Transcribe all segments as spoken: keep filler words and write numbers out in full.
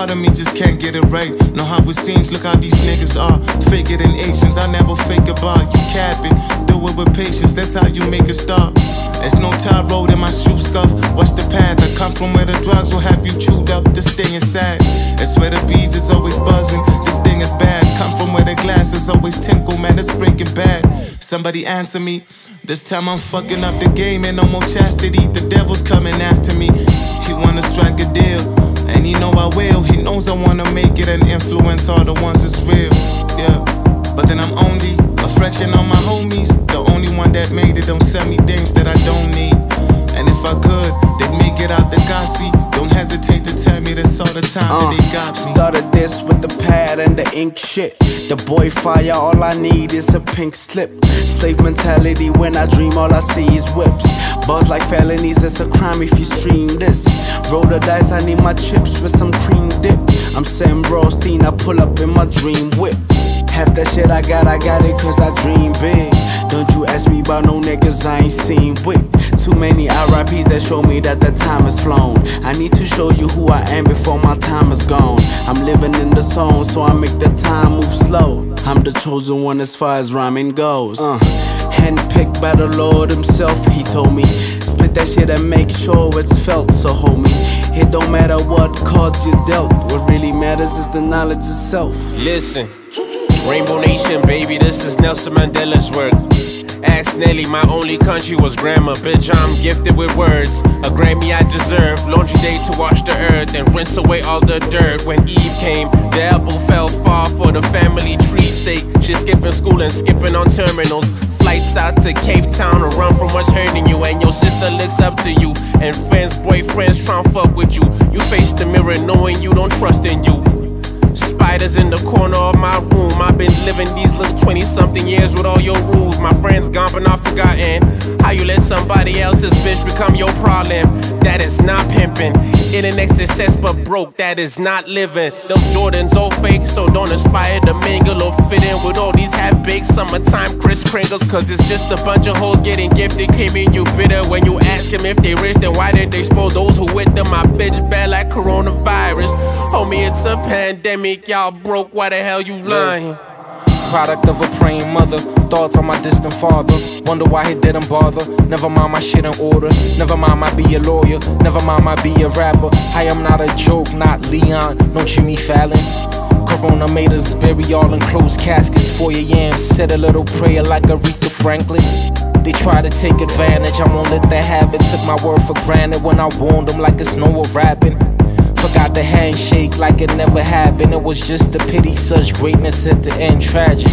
part of me just can't get it right. Know how it seems, look how these niggas are. Fake it in Asians, I never fake a bar. You cap it, do it with patience, that's how you make a start. There's no tie road in my shoe scuff. What's the path? I come from where the drugs will have you chewed up. This thing is sad. That's where the bees is always buzzing. This thing is bad. Come from where the glass is always tinkle, man, it's breaking bad. Somebody answer me. This time I'm fucking up the game and no more chastity. The devil's coming after me. He wanna strike a deal, and he know I will. He knows I wanna make it and influence all the ones that's real. Yeah, but then I'm only a fraction of my homies. The only one that made it don't sell me things that I don't need. And if I could, they'd make it out the gossy. Don't hesitate to tell me this all the time uh, that they got me. Started this with the pad and the ink shit. The boy fire, all I need is a pink slip. Slave mentality, when I dream all I see is whips. Buzz like felonies, it's a crime if you stream this. Roll the dice, I need my chips with some cream dip. I'm Sam Rothstein, I pull up in my dream whip. Half that shit I got, I got it cause I dream big. Don't you ask me about no niggas I ain't seen with. Too many R I Ps that show me that the time has flown. I need to show you who I am before my time is gone. I'm living in the zone, so I make the time move slow. I'm the chosen one as far as rhyming goes. uh, Handpicked by the Lord himself, he told me. Split that shit and make sure it's felt, so hold me. It don't matter what cards you dealt. What really matters is the knowledge itself. Listen, Rainbow Nation, baby, this is Nelson Mandela's work. Ask Nelly, my only country was grammar. Bitch, I'm gifted with words, a Grammy I deserve. Laundry day to wash the earth and rinse away all the dirt. When Eve came, the apple fell far for the family tree's sake. She's skipping school and skipping on terminals. Flights out to Cape Town to run from what's hurting you. And your sister looks up to you, and friends, boyfriends tryna fuck with you. You face the mirror knowing you don't trust in you. Spiders in the corner of my room. I've been living these little twenty-something years with all your rules. My friends gone but not forgotten. How you let somebody else's bitch become your problem? That is not pimping. Internet success but broke, that is not living. Those Jordans all fake, so don't aspire to mingle or fit in with all these half-baked summertime Kris Kringles. Cause it's just a bunch of hoes getting gifted, keeping you bitter. When you ask them if they rich, then why didn't they spoil those who with them? My bitch bad like coronavirus. Homie, it's a pandemic, y'all broke, why the hell you lying? Product of a praying mother, thoughts on my distant father. Wonder why he didn't bother. Never mind my shit in order. Never mind I be a lawyer. Never mind I be a rapper. I am not a joke, not Leon, no Jimmy Fallon. Corona made us bury all in closed caskets. four a.m. said a little prayer like Aretha Franklin. They try to take advantage, I won't let that happen. Took my word for granted when I warned them like it's Noah rapping. Forgot the handshake like it never happened. It was just a pity, such greatness at the end tragic.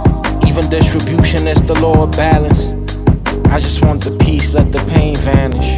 Even distribution is the law of balance. I just want the peace, let the pain vanish.